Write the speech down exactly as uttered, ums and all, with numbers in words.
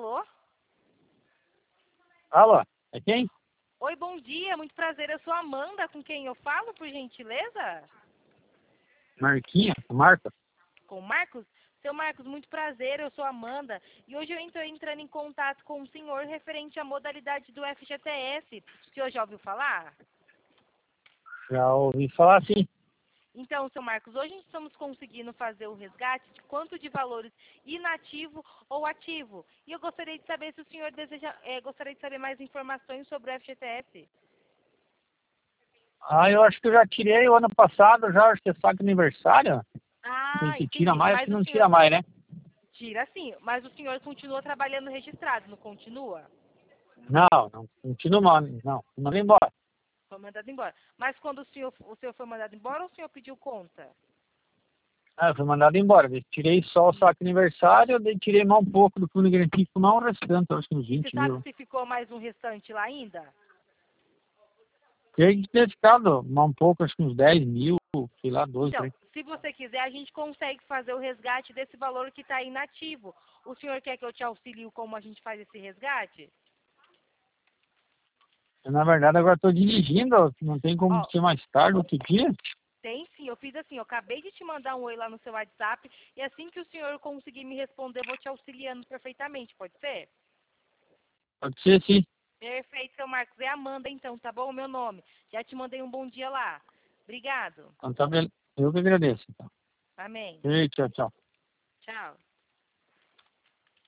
Alô? Alô, é quem? Oi, bom dia, muito prazer. Eu sou a Amanda, com quem eu falo, por gentileza? Marquinha? Marca? Com o Marcos? Seu Marcos, muito prazer, eu sou a Amanda. E hoje eu estou entrando em contato com o senhor referente à modalidade do F G T S. O senhor já ouviu falar? Já ouvi falar assim. Então, seu Marcos, hoje estamos conseguindo fazer o resgate de quanto de valores inativo ou ativo. E eu gostaria de saber se o senhor deseja, eh, gostaria de saber mais informações sobre o F G T S. Ah, eu acho que eu já tirei o ano passado, já, acho que é saque aniversário. Não sei Ah, se tira entendi. mais, acho Mas que o não senhor tira mais, né? tira sim, mas o senhor continua trabalhando registrado, não continua? Não, não, não tira mais, não. Manda embora. Foi mandado embora. Mas quando o senhor, o senhor foi mandado embora ou o senhor pediu conta? Ah, eu fui mandado embora. Eu tirei só o saque aniversário, daí tirei mais um pouco do fundo garantido, mais um restante, acho que uns E você vinte sabe mil. se ficou mais um restante lá ainda? Tem que ter ficado mais um pouco, acho que uns dez mil, sei lá, doze, Então, três. se você quiser, a gente consegue fazer o resgate desse valor que está inativo. O senhor quer que eu te auxilio como a gente faz esse resgate? Na verdade, agora estou dirigindo, não tem como Ó, ser mais tarde, outro dia. tem sim, eu fiz assim, eu acabei de te mandar um oi lá no seu WhatsApp e assim que o senhor conseguir me responder, eu vou te auxiliando perfeitamente, pode ser? Pode ser sim. Perfeito, seu Marcos. É Amanda, então, tá bom? O meu nome. Já te mandei um bom dia lá. Obrigado. Então, tá bem. Eu que agradeço. Então. Amém. E tchau, tchau. Tchau.